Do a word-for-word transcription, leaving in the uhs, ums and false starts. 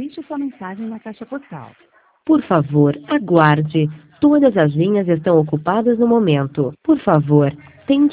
Digite sua mensagem na caixa postal. Por favor, aguarde. Todas as linhas estão ocupadas no momento. Por favor, tente